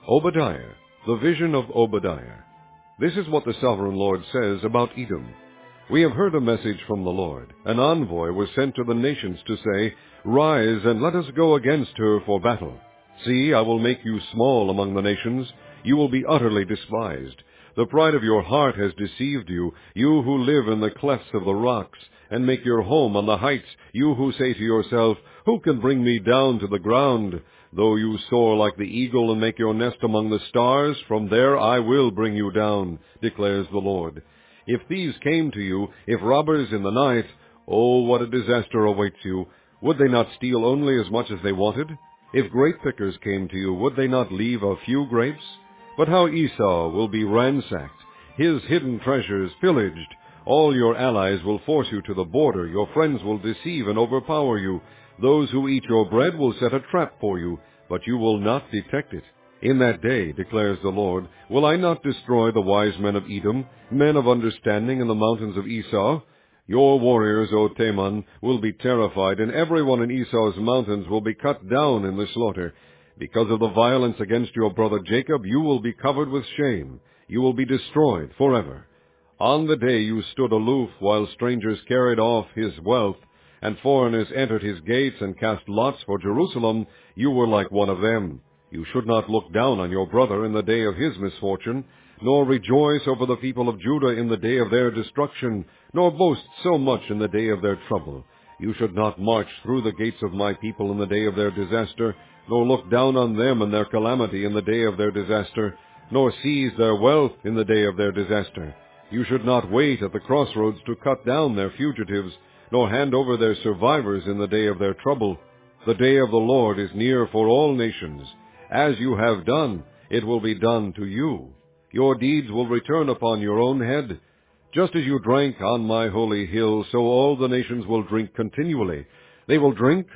Obadiah, the vision of Obadiah. This is what the sovereign Lord says about Edom. We have heard a message from the Lord. An envoy was sent to the nations to say, Rise, and let us go against her for battle. See, I will make you small among the nations. You will be utterly despised. The pride of your heart has deceived you, you who live in the clefts of the rocks, and make your home on the heights, you who say to yourself, Who can bring me down to the ground? Though you soar like the eagle and make your nest among the stars, from there I will bring you down, declares the Lord. If thieves came to you, if robbers in the night, oh, what a disaster awaits you! Would they not steal only as much as they wanted? If grape pickers came to you, would they not leave a few grapes? But how Esau will be ransacked, his hidden treasures pillaged. All your allies will force you to the border, your friends will deceive and overpower you. Those who eat your bread will set a trap for you, but you will not detect it. In that day, declares the Lord, will I not destroy the wise men of Edom, men of understanding in the mountains of Esau? Your warriors, O Teman, will be terrified, and everyone in Esau's mountains will be cut down in the slaughter. Because of the violence against your brother Jacob, you will be covered with shame. You will be destroyed forever. On the day you stood aloof while strangers carried off his wealth, and foreigners entered his gates and cast lots for Jerusalem, you were like one of them. You should not look down on your brother in the day of his misfortune, nor rejoice over the people of Judah in the day of their destruction, nor boast so much in the day of their trouble. You should not march through the gates of my people in the day of their disaster, nor look down on them in their calamity in the day of their disaster, nor seize their wealth in the day of their disaster. You should not wait at the crossroads to cut down their fugitives, nor hand over their survivors in the day of their trouble. The day of the Lord is near for all nations. As you have done, it will be done to you. Your deeds will return upon your own head. Just as you drank on my holy hill, so all the nations will drink continually. They will drink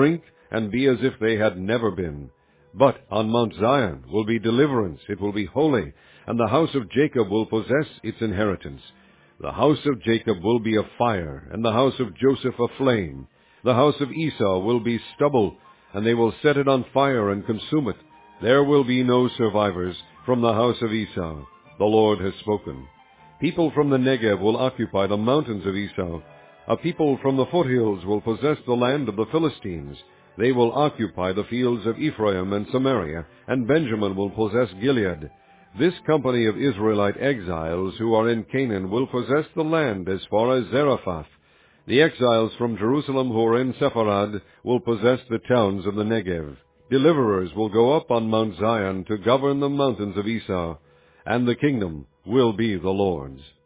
and be as if they had never been. But on Mount Zion will be deliverance, it will be holy, and the house of Jacob will possess its inheritance. The house of Jacob will be a fire, and the house of Joseph a flame. The house of Esau will be stubble, and they will set it on fire and consume it. There will be no survivors from the house of Esau. The Lord has spoken. People from the Negev will occupy the mountains of Esau. A people from the foothills will possess the land of the Philistines. They will occupy the fields of Ephraim and Samaria, and Benjamin will possess Gilead. This company of Israelite exiles who are in Canaan will possess the land as far as Zarephath. The exiles from Jerusalem who are in Sepharad will possess the towns of the Negev. Deliverers will go up on Mount Zion to govern the mountains of Esau, and the kingdom will be the Lord's.